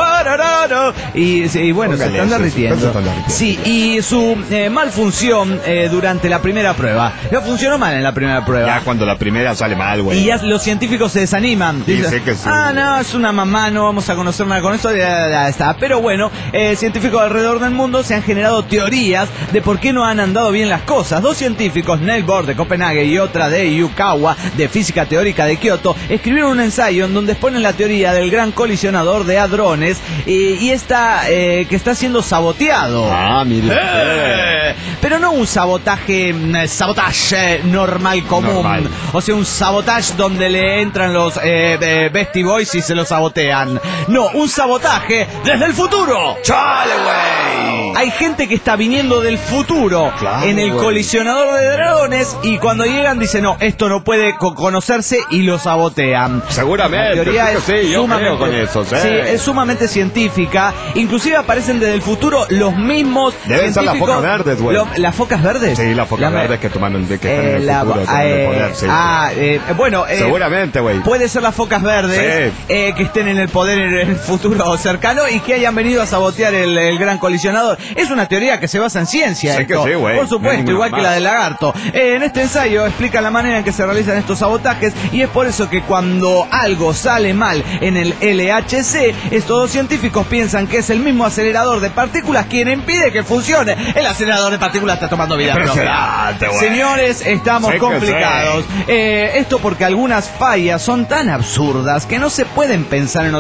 y, y bueno, se están, derritiendo. se están derritiendo. Sí, y su eh, malfunción eh, durante la primera prueba. No funcionó mal en la primera prueba. Ya cuando la primera sale mal, güey. Y ya los científicos se desaniman. Dicen, sí, que sí. Ah, no, es una mamá, no vamos a conocer nada con eso. Ya, ya está. Pero bueno, eh, científicos alrededor del mundo se han generado teorías de por qué no han andado bien las cosas. Dos científicos, Neil Bohr de Copenhague y otra de Yukawa de Física Teórica de Kioto, escribieron un ensayo en donde exponen la teoría del gran colisionador de hadrones eh, y esta eh, que está siendo saboteado. Ah, mire. Eh, pero no un sabotaje, eh, sabotaje normal, común. Normal. O sea, un sabotaje donde le entran los eh, eh, Beastie Boys y se los sabotean. No, un sabotaje desde el futuro. ¡Chale, güey! Hay gente que está viniendo del futuro claro, en el güey. colisionador de drones y cuando llegan dicen, no, esto no puede co- conocerse y lo sabotean. Seguramente. La teoría es sí, yo sumamente, con eso, ¿sí? sí, es sumamente científica. Inclusive aparecen desde el futuro los mismos Deben ser las focas verdes, güey. Lo, ¿Las focas verdes? Sí, las focas la, verdes que toman que están eh, en el la, futuro. Eh, el poder, sí, ah, sí. Eh, bueno. Eh, Seguramente, güey. Puede ser las focas verdes sí. eh, que estén en el poder en el futuro cercano y que hayan venido a sabotear el, el gran colisionador. Es una teoría que se basa en ciencia. Sí esto, que sí, güey. por supuesto, no igual más. que la del lagarto. Eh, en este ensayo explica la manera en que se realizan estos sabotajes y es por eso que cuando algo sale mal en el L H C, estos dos científicos piensan que es el mismo acelerador de partículas quien impide que funcione. El acelerador de partículas está tomando vida propia. Señores, estamos sí complicados. Sí. Eh, esto porque algunas fallas son tan absurdas que no se pueden pensar en otra cosa.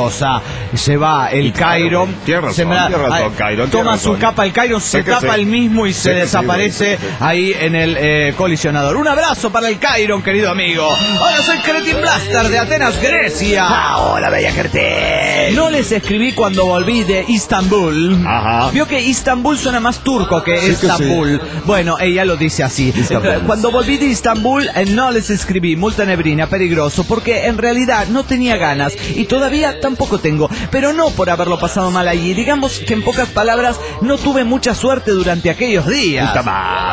cosa. Se va el Cairo, Tiene razón, se me da- tiene razón, ay, Cairo, tiene toma razón. su capa el Cairo, se Sé que tapa sí. el mismo y se Sé que sí, desaparece sí, sí. ahí en el eh, colisionador. Un abrazo para el Cairo, querido amigo. Hola, soy Cretin Blaster de Atenas, Grecia. Ah, hola, bella Cretin. No les escribí cuando volví de Istambul. Ajá. Vio que Istambul suena más turco que que Estambul. Bueno, ella lo dice así. Istambul. Eh, Cuando volví de Istambul, eh, no les escribí multa nebrina, peligroso, porque en realidad no tenía ganas y todavía tampoco tengo. Pero no por haberlo pasado mal allí. Digamos que en pocas palabras, no tuve mucha suerte durante aquellos días. Puta madre.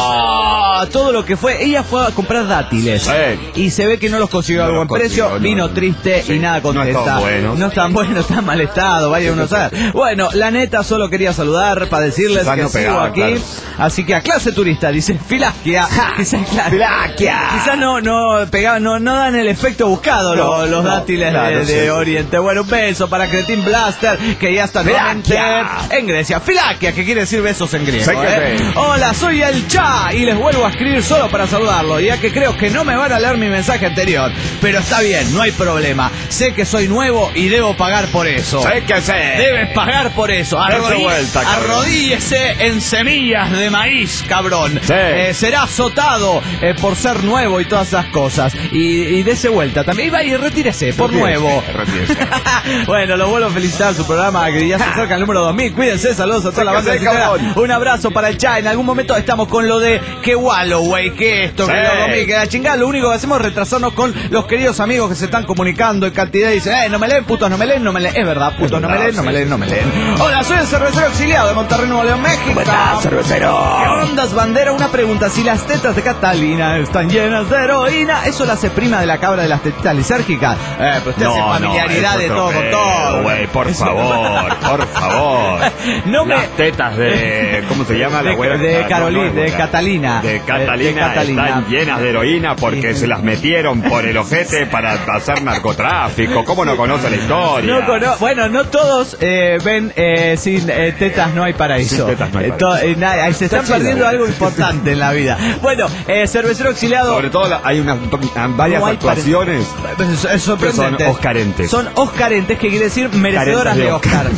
Ah, todo lo que fue. Ella fue a comprar dátiles. Sí. Y se ve que no los consiguió a No buen los precio. consiguió, no, Vino no. triste Sí. y nada No contenta. estaban buenos. No están buenos, están mal estado. Vaya uno a saber. Bueno, la neta solo quería saludar para decirles Ya que no sigo pegaba, aquí. claro. Así que a clase turista, dice Filasquia. Quizás, claro, Filasquia. quizás no, no, pega- no, no dan el efecto buscado No, los, los no, dátiles claro, de, sí, de sí. Oriente. Bueno, un beso para Cretin Blaster, que ya está nuevamente Filasquia. en Grecia. Filasquia, que quiere decir besos en griego. Sé que ¿eh? sí. Hola, soy el Cha y les vuelvo a escribir solo para saludarlo, ya que creo que no me van a leer mi mensaje anterior. Pero está bien, no hay problema. Sé que soy nuevo y debo pagar por eso. Sé que sé. Debes pagar por eso. Dese Arrodí- vuelta, cabrón. arrodíllese en semillas de maíz, cabrón. Sí. Eh, será azotado eh, por ser nuevo y todas esas cosas. Y, y dese vuelta también. Y vaya y retírese por Retírese, nuevo. retírese. Bueno, lo vuelvo a felicitar su programa, que ya se acerca el número dos mil. Cuídense, saludos a toda la banda de Séquese, Cintura. cabrón. Un abrazo para el Cha. En algún momento estamos con lo de que Walloway, que esto, que Sí. lo dos mil, que la chingada. Lo único que hacemos es retrasarnos con los queridos amigos que se están comunicando en cantidad y dicen, eh, no me leen, putos, no me leen, no me leen. Es verdad, putos, no me verdad, leen, no me sí. leen, no me leen. Hola, soy el cervecero auxiliado de Monterrey, Nuevo León, México. Buenas, cervecero. ¿Qué ondas, bandera? Una pregunta. Si las tetas de Catalina están llenas de heroína, ¿eso la hace prima de la cabra de las tetitas lisérgicas? Eh, pero usted hace familiaridad es de otro todo con pedo, todo. güey, por Eso- favor, por favor. No me- Las tetas de... ¿Cómo se llama la De- güera? de Ah, no, Carolina, no, de no, Catalina. De Eh, Catalina, de Catalina. están llenas de heroína porque se las metieron por el ojete para hacer narcotráfico. ¿Cómo no conoce la historia? No cono- bueno, no todos eh, ven eh, sin eh, tetas no hay paraíso. Sin tetas no hay Eh, to- paraíso. eh, nada, ahí se están Está chido, perdiendo eh. algo importante en la vida. Bueno, eh, cervecero auxiliado. Sobre todo la- hay unas varias no hay actuaciones. pare- Es, es sorprendente. Que son oscarentes. Son oscarentes, que quiere decir merecedoras Carentes de de Oscar.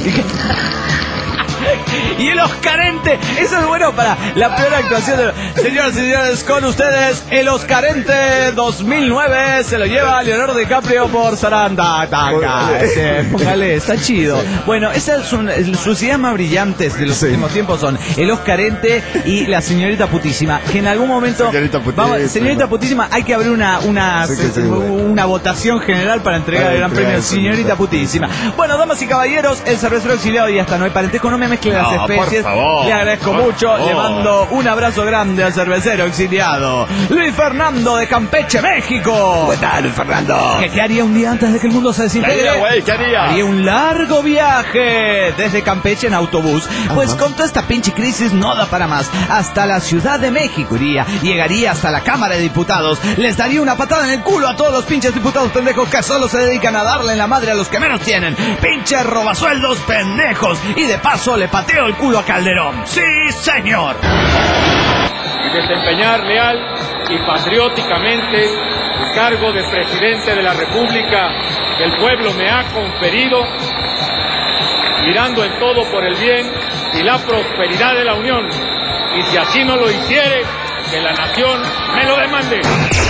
Y el Oscarente, eso es bueno para la peor actuación de... Señoras y señores, con ustedes, el Oscarente dos mil nueve se lo lleva Leonardo DiCaprio por Saranda. Taca, ese, póngale, está chido. Bueno, esas son sus ideas más brillantes de los últimos tiempos, son el Oscarente y la señorita putísima, que en algún momento... Señorita putísima. Vamos, señorita putísima, hay que abrir una, una, Sí que sí, güey. una votación general para entregar Para el gran entregar premio el señorita premio. putísima. Bueno, damas y caballeros, el cervecero auxiliado y hasta no hay parentesco, no me mezclen las No, por especies. favor, Le agradezco por mucho, favor. le mando un abrazo grande al cervecero auxiliado. Luis Fernando de Campeche, México. ¿Qué tal, Fernando? ¿Qué, qué haría un día antes de que el mundo se ¿Qué desintegre? haría, güey? ¿Qué haría? Haría un largo viaje desde Campeche en autobús. Pues con toda esta pinche crisis no da para más. Hasta la Ciudad de México iría. Llegaría hasta la Cámara de Diputados. Les daría una patada en el culo a todos los pinches diputados pendejos que solo se dedican a darle en la madre a los que menos tienen. Pinches robasueldos pendejos. Y de paso le pateo el culo a Calderón. ¡Sí, señor! Y desempeñar leal y patrióticamente el cargo de presidente de la República que el pueblo me ha conferido, mirando en todo por el bien y la prosperidad de la Unión. Y si así no lo hiciere, que la nación me lo demande.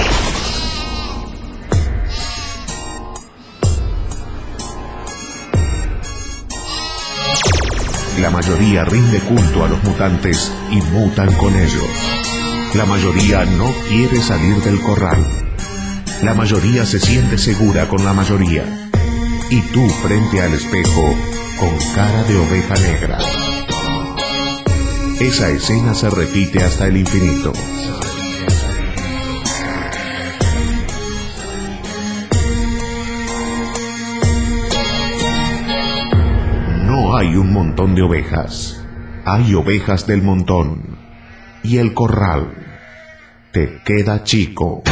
La mayoría rinde culto a los mutantes y mutan con ellos. La mayoría no quiere salir del corral. La mayoría se siente segura con la mayoría. Y tú frente al espejo con cara de oveja negra. Esa escena se repite hasta el infinito. No hay un montón de ovejas. Hay ovejas del montón. Y el corral te queda chico.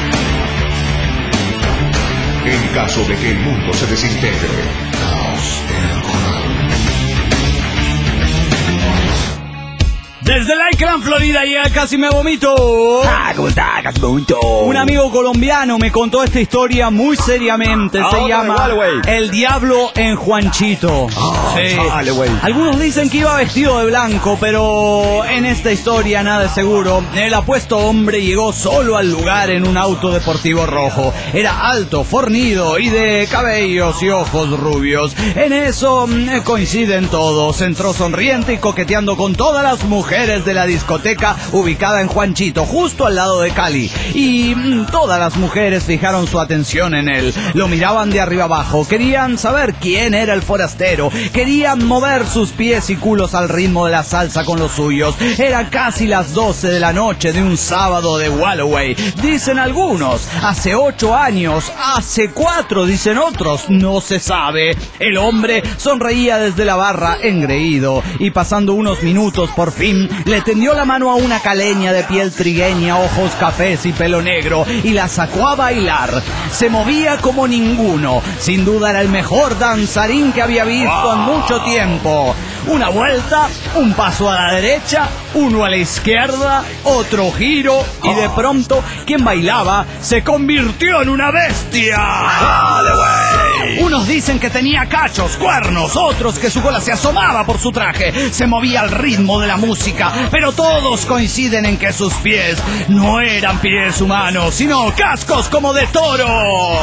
En caso de que el mundo se desintegre, caos en el corral. Desde Lakeland, Florida, llega Casi Me Vomito. Ah, ¿cómo está? Casi Me Vomito. Un amigo colombiano me contó esta historia muy seriamente. Ah, Se otra llama igual, güey. El Diablo en Juanchito. Oh, Sí. dale, güey. Algunos dicen que iba vestido de blanco, pero en esta historia nada es seguro. El apuesto hombre llegó solo al lugar en un auto deportivo rojo. Era alto, fornido y de cabellos y ojos rubios. En eso mm, coinciden todos. Entró sonriente y coqueteando con todas las mujeres de la discoteca ubicada en Juanchito, justo al lado de Cali. Y mm, todas las mujeres fijaron su atención en él. Lo miraban de arriba abajo. Querían saber quién era el forastero. Querían mover sus pies y culos al ritmo de la salsa con los suyos. Era casi las doce de la noche de un sábado de Walloway. Dicen algunos, hace ocho años, hace cuatro, dicen otros, no se sabe. El hombre sonreía desde la barra engreído y pasando unos minutos por fin le tendió la mano a una caleña de piel trigueña, ojos cafés y pelo negro y la sacó a bailar. Se movía como ninguno. Sin duda era el mejor danzarín que había visto en mucho tiempo. Una vuelta, un paso a la derecha, uno a la izquierda, otro giro y de pronto quien bailaba se convirtió en una bestia. Dale, güey. Unos dicen que tenía cachos, cuernos, otros que su cola se asomaba por su traje. Se movía al ritmo de la música, pero todos coinciden en que sus pies no eran pies humanos, sino cascos como de toro.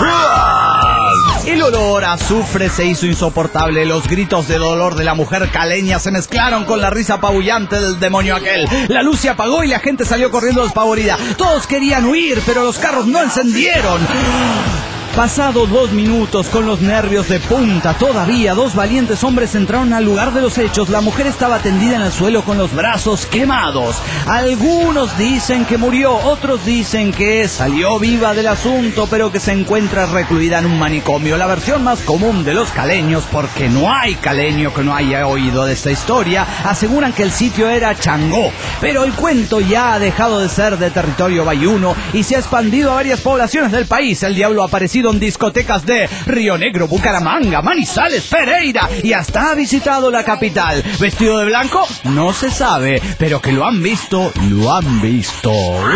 El olor a azufre se hizo insoportable. Los gritos de dolor de la mujer caleña se mezclaron con la risa apabullante del demonio aquel. La luz se apagó y la gente salió corriendo despavorida. Todos querían huir, pero los carros no encendieron. Pasados dos minutos, con los nervios de punta todavía, dos valientes hombres entraron al lugar de los hechos. La mujer estaba tendida en el suelo con los brazos quemados. Algunos dicen que murió, otros dicen que salió viva del asunto, pero que se encuentra recluida en un manicomio. La versión más común de los caleños, porque no hay caleño que no haya oído de esta historia, aseguran que el sitio era Changó. Pero el cuento ya ha dejado de ser de territorio bayuno y se ha expandido a varias poblaciones del país. El diablo ha aparecido en discotecas de Río Negro, Bucaramanga, Manizales, Pereira y hasta ha visitado la capital. ¿Vestido de blanco? No se sabe, pero que lo han visto, lo han visto.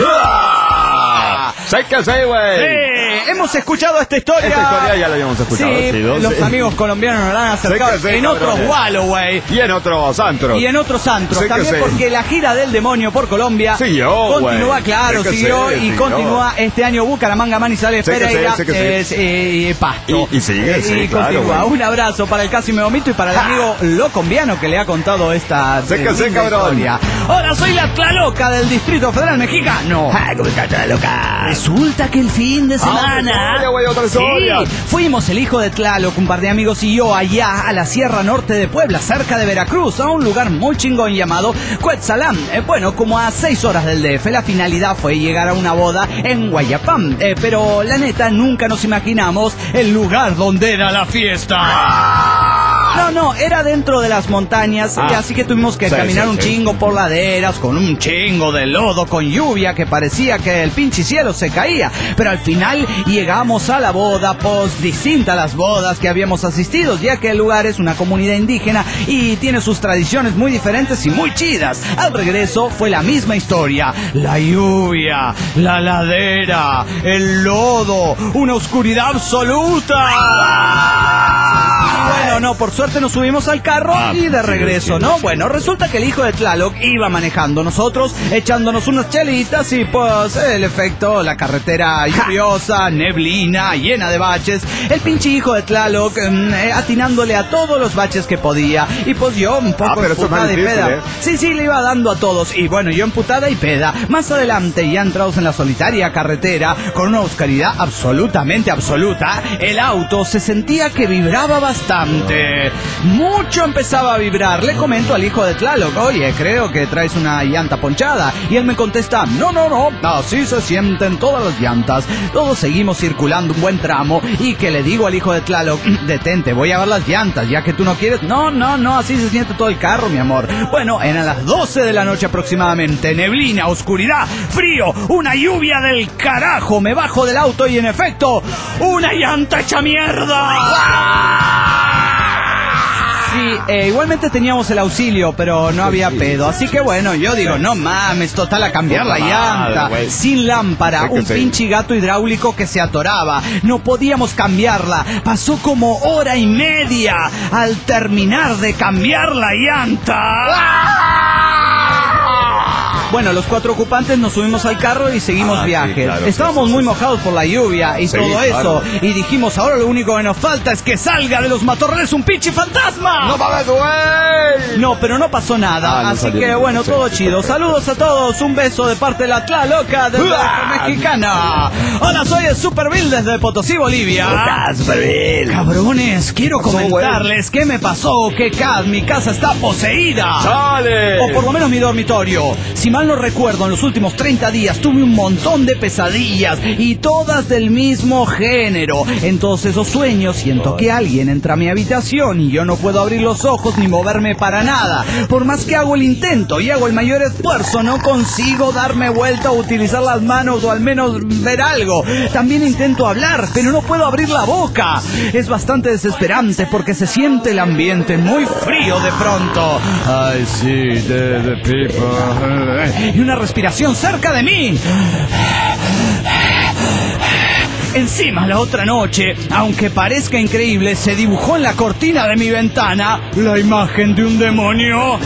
Sé que sé, güey. Eh, hemos escuchado esta historia. Esta historia ya la habíamos escuchado. Sí, sí, dos, los sí. amigos colombianos nos la han acercado Sé que sé, en otros cabrones. Walloway. Y en otros antros. Y en otros antros Sé que también, sé. porque la gira del demonio por Colombia Siguió, continúa, güey. claro, Sé que siguió sé, y siguió. continúa este año Bucaramanga, Manizales, Sé que sé, Pereira, sé que sé. es, eh, Pasto. Y- y sigue, Eh, sí, y claro, continúa. güey. Un abrazo para el Casi Me Vomito y para el amigo Locombiano que le ha contado esta Sé que eh, sé, linda cabrón. historia. Ahora soy la Tlaloca del Distrito Federal Mexicano. Ah, ¿cómo está? Está loca. Resulta que el fin de semana otra historia, güey, otra historia. Sí, fuimos el hijo de Tlaloc, un par de amigos y yo allá a la Sierra Norte de Puebla, cerca de Veracruz, a un lugar muy chingón llamado Cuetzalan. Eh, bueno, como a seis horas del D F. La finalidad fue llegar a una boda en Guayapam, eh, pero la neta nunca nos imaginamos el lugar donde era la fiesta. No, no, era dentro de las montañas, Ah. eh, así que tuvimos que Sí, caminar sí, un sí. chingo por laderas, con un chingo de lodo, con lluvia que parecía que el pinche cielo se caía. Pero al final llegamos a la boda, pues distinta a las bodas que habíamos asistido, ya que el lugar es una comunidad indígena y tiene sus tradiciones muy diferentes y muy chidas. Al regreso fue la misma historia: la lluvia, la ladera, el lodo, una oscuridad absoluta. Bueno, no, por suerte nos subimos al carro Ah, y de sí, regreso, sí, ¿no? sí. Bueno, resulta que el hijo de Tlaloc iba manejando, nosotros echándonos unas chelitas y pues el efecto, la carretera lluviosa, neblina, llena de baches, el pinche hijo de Tlaloc mm, eh, atinándole a todos los baches que podía y pues yo un poco Ah, pero eso es más emputada y difícil, peda. ¿eh? Sí, sí, le iba dando a todos y bueno, yo emputada y peda. Más adelante, ya entrados en la solitaria carretera, con una oscuridad absolutamente absoluta, el auto se sentía que vibraba bastante. Mucho empezaba a vibrar. Le comento al hijo de Tlaloc: oye, creo que traes una llanta ponchada. Y él me contesta: no, no, no, así se sienten todas las llantas. Todos seguimos circulando un buen tramo y que le digo al hijo de Tlaloc: detente, voy a ver las llantas, ya que tú no quieres. No, no, no, así se siente todo el carro, mi amor. Bueno, eran las doce de la noche aproximadamente. Neblina, oscuridad, frío, una lluvia del carajo. Me bajo del auto y en efecto, una llanta hecha mierda. Sí, Sí, eh, igualmente teníamos el auxilio, pero no había pedo. Así que bueno, yo digo, no mames, total, a cambiar la llanta. Sin lámpara, un pinche gato hidráulico que se atoraba. No podíamos cambiarla. Pasó como hora y media al terminar de cambiar la llanta. Bueno, los cuatro ocupantes nos subimos al carro y seguimos ah, viaje. Sí, claro, Estábamos sí, sí, muy sí. mojados por la lluvia y sí, todo eso. Claro. Y dijimos, ahora lo único que nos falta es que salga de los matorrales un pinche fantasma. ¡No mames, güey! No, pero no pasó nada. Ah, no así que bueno, sí, todo sí, chido. Sí, Saludos a todos. Un beso de parte de la Tlaloca de la Mexicana. Hola, soy el Super Bill desde Potosí, Bolivia. Hola, Super Bill. Cabrones, quiero comentarles qué me pasó. Que Kat, mi casa está poseída. ¡Sale! O por lo menos mi dormitorio. Si mal no recuerdo, en los últimos treinta días tuve un montón de pesadillas y todas del mismo género. En todos esos sueños siento que alguien entra a mi habitación y yo no puedo abrir los ojos ni moverme para nada. Por más que hago el intento y hago el mayor esfuerzo, no consigo darme vuelta o utilizar las manos o al menos ver algo. También intento hablar, pero no puedo abrir la boca. Es bastante desesperante porque se siente el ambiente muy frío de pronto. I see the, the people. Y una respiración cerca de mí. Encima, la otra noche, aunque parezca increíble, se dibujó en la cortina de mi ventana la imagen de un demonio.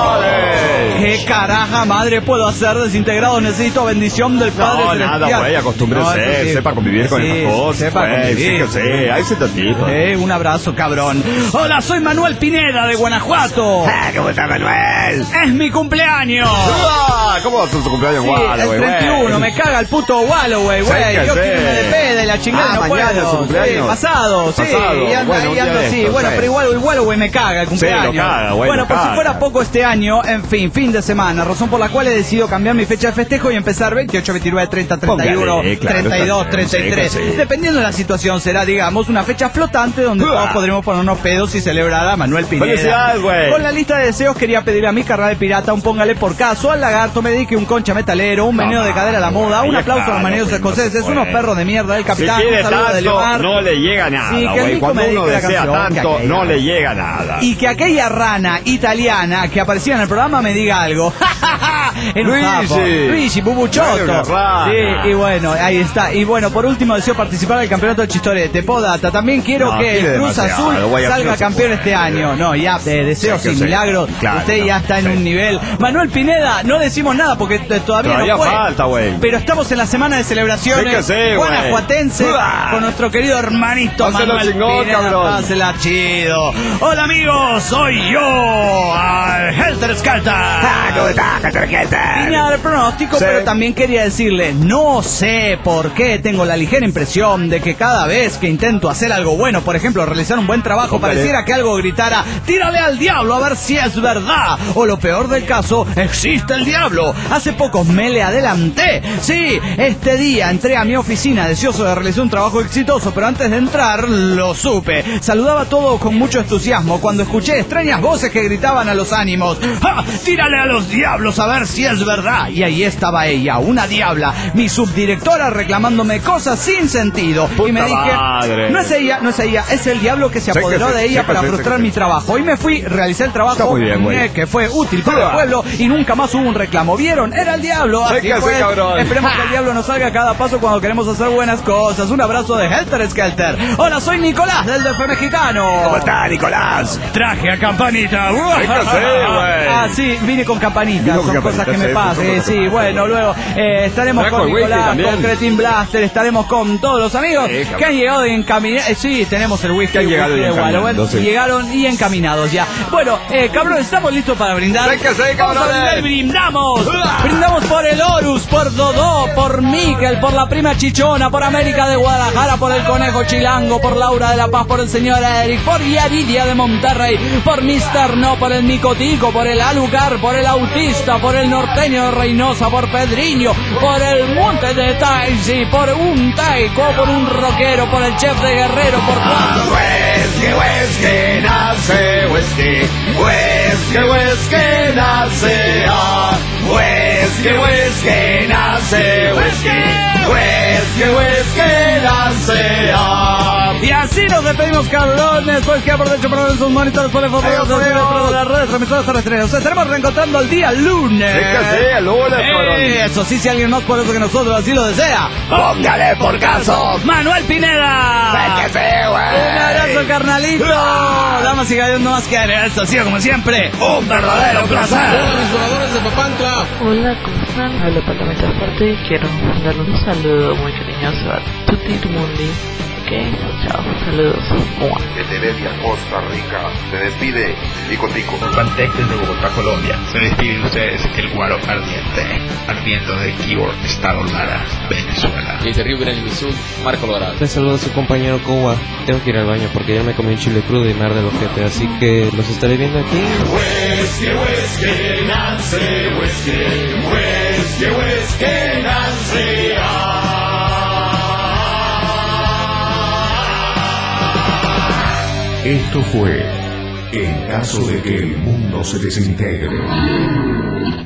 ¡Sale! ¿Qué caraja madre puedo hacer? Desintegrado, necesito bendición del Padre No, Celestial. nada, güey, acostúmbrese, no, sí. sepa convivir con sí, estas cosas. Sepa wey, convivir. Sí, que sí, ahí se te tipo. Eh, un abrazo, cabrón. Hola, soy Manuel Pineda de Guanajuato. Ah, ¿cómo está, Manuel? Es mi cumpleaños. Ah, ¿cómo va a ser su cumpleaños, sí, Walloway, el treinta y uno, me caga el puto Walloway, güey. Yo quiero irme de peda y la chingada ah, no mañana puedo. su cumpleaños. Sí, pasado, sí, pasado. y anda, Bueno, y anda así. esto, Bueno, sí. pero igual, igual, güey, me caga el cumpleaños. Sí, lo caga, güey, bueno, lo por caga. si fuera poco este año, en fin, fin de semana, razón por la cual he decidido cambiar mi fecha de festejo y empezar veintiocho, veintinueve, treinta, treinta y uno, Póngale, claro, treinta y dos, claro, treinta y tres. sí, sí. Dependiendo de la situación, será, digamos, una fecha flotante donde todos podremos ponernos pedos y celebrar a Manuel Pineda. ¡Felicidades, güey! Con la lista de deseos quería pedirle a mi carnal de pirata un póngale por caso, al lagarto me dedique un concha metalero, un meneo de cadera a la moda, un aplauso a los maneos escoceses, unos perros de mierda del capitán, si quiere un saludo de tanto, Leomar. no le llega nada, Sí, que güey. Nico Cuando me uno dedique la desea canción, tanto, que no le llega nada. Y que aquella rana italiana que aparecía en el programa me diga algo. En un sapo. Luigi, Bubuchotto. Sí, y bueno, ahí está. Y bueno, por último deseo participar del campeonato de Chistorete. Podata, también quiero No, que el Cruz demasiado, Azul güey, salga no se campeón puede. este año. No, ya, eh, deseo Sí, que sin sí. milagro. Claro, Usted no, ya está en sí. un nivel. Manuel Pineda, no decimos nada porque t- todavía, Todavía no fue. falta, güey. Pero estamos en la semana de celebraciones. Sí que sí, güey. Guanajuatense ¡Uah! con nuestro querido hermanito Páselo Manuel chingón, Pineda. cabrón. Pásela chido. Hola amigos, soy yo, al Helter Skelter. Ah, ¿cómo está, Helter Skelter? Vine a dar pronóstico, Sí. pero también quería decirle, no sé por qué tengo la ligera impresión de que cada vez que intento hacer algo bueno, por ejemplo, realizar un buen trabajo, Póngale. pareciera que algo gritara, tírale al diablo a ver si es verdad. O lo peor del caso, existe el diablo. Hace poco me le adelanté. Sí, este día entré a mi oficina deseoso de realizar un trabajo exitoso, pero antes de entrar lo supe. Saludaba todo con mucho entusiasmo cuando escuché extrañas voces que gritaban a los ánimos, ¡ja! Tírale a los diablos a ver si es verdad. Y ahí estaba ella, una diabla, mi subdirectora, reclamándome cosas sin sentido. Puta y me dije, madre. no es ella, no es ella, es el diablo que se Sí que apoderó sí, de sí ella que para sí, sí frustrar que sí. mi trabajo. Y me fui, realicé el Está trabajo muy bien, güey. eh, que fue útil para el pueblo y nunca más hubo un reclamo. ¿Vieron? Era el diablo. Sí Así que sí, pues, cabrón. esperemos que el diablo nos salga a cada paso cuando queremos hacer buenas cosas. Un abrazo de Helter Skelter. Hola, soy Nicolás del D F Mexicano. ¿Cómo está, Nicolás? Traje a campanita. Sí que sí, güey. Ah, sí, vine con campanita. Vino con Son campanita, cosas que me sí, pasan. son Sí, cosas que sí, me bueno, luego eh, estaremos Trajo con el whisky Nicolás, también. con Cretin Blaster, estaremos con todos los amigos Sí, cabrón. que han llegado y encaminados. Eh, sí, tenemos el whisky. Que han llegado y whisky de encaminados, Wallowell, sí. Llegaron y encaminados ya. Bueno, eh, cabrón, estamos listos para brindar. Sí que sí, Vamos a cabrones. brindar y brindamos. Brindamos por el Horus, por Dodó, por Miquel, por la prima Chichona, por América de Guadalajara, por el Conejo Chilango, por Laura de la Paz, por el señor Eric, por Yaridia de Monterrey, por mister No, por el Micotico, por el Alucar, por el Autista, por el Norteño de Reynosa, por Pedriño, por el Monte de Taisi, por un Taico, por un Rockero, por el Chef de Guerrero, por cuatro. Whisky, whisky, nace whisky. Whisky, whisky, nace ah. Whisky, whisky, nace whisky. Whisky, whisky, nace ah. Y así nos despedimos, cabrones. Pues que aprovecho para ver sus monitores por el favor de las redes transmisoras terrestres. Nos estaremos reencontrando el día lunes. Fíjate, lunes, eh, Eso sí, si alguien más por eso que nosotros así lo desea, póngale por caso Manuel Pineda. Fíjese, güey. Un abrazo, carnalito. Damas y caballeros, no más que esto ha sido como siempre un verdadero placer. Los de Papantla. Hola, ¿cómo están? Hablo para Transporte y quiero mandarle un saludo muy cariñoso a Tutti Mundi. Ok, chao, saludos. Desde Heredia, Costa Rica, se despide Tico Tico. Pantec desde Bogotá, Colombia. Se despide de ustedes el Guaro Ardiente, ardiendo de Keyboard, Estado Lara, Venezuela. Y desde Río Grande do Sul, Marco Lorado. Les saludo a su compañero Kowa. Tengo que ir al baño porque ya me comí un chile crudo y me arde el ojete, así que los estaré viendo aquí. Whisky, whisky, Nancy, whisky, whisky, whisky, Nancy. Esto fue En caso de que el mundo se desintegre.